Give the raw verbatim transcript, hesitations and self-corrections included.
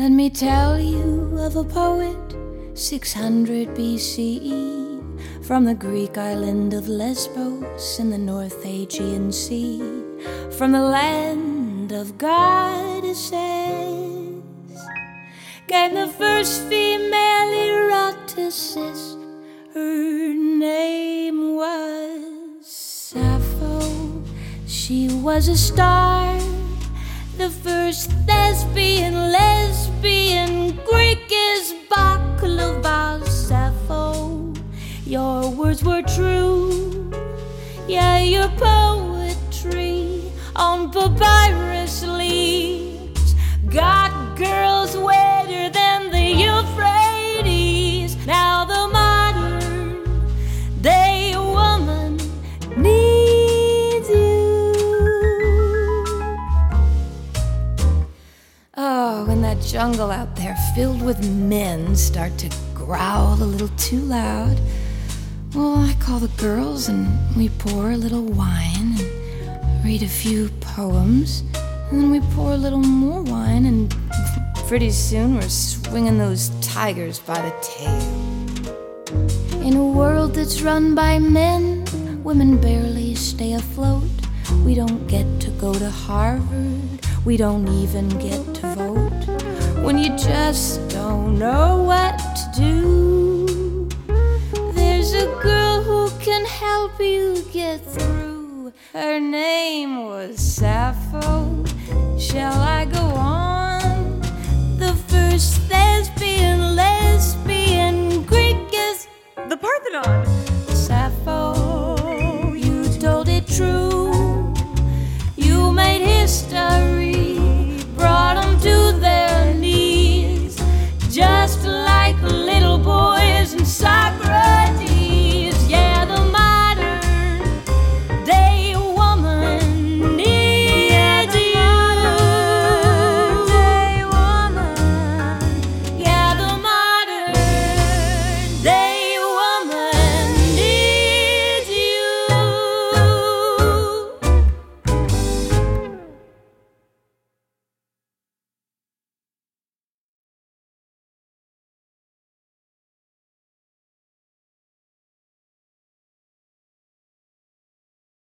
Let me tell you of a poet, six hundred B C E, from the Greek island of Lesbos in the North Aegean Sea, from the land of goddesses, came the first female eroticist. Her name was Sappho. She was a star, the first thespian, lesbian, Greek is baklava. Sappho, your words were true, yeah, your poetry on papyrus leaves got girls wetter than the Euphrates. Now the modern day woman needs you. Oh, when that jungle out there filled with men start to growl a little too loud, well, I call the girls and we pour a little wine and read a few poems, and then we pour a little more wine, and pretty soon we're swinging those tigers by the tail. In a world that's run by men, women barely stay afloat. We don't get to go to Harvard, we don't even get to vote. When you just don't know what to do, there's a girl who can help you get through. Her name was Sappho. Shall I go on? The first thespian, lesbian, Greek is the Parthenon.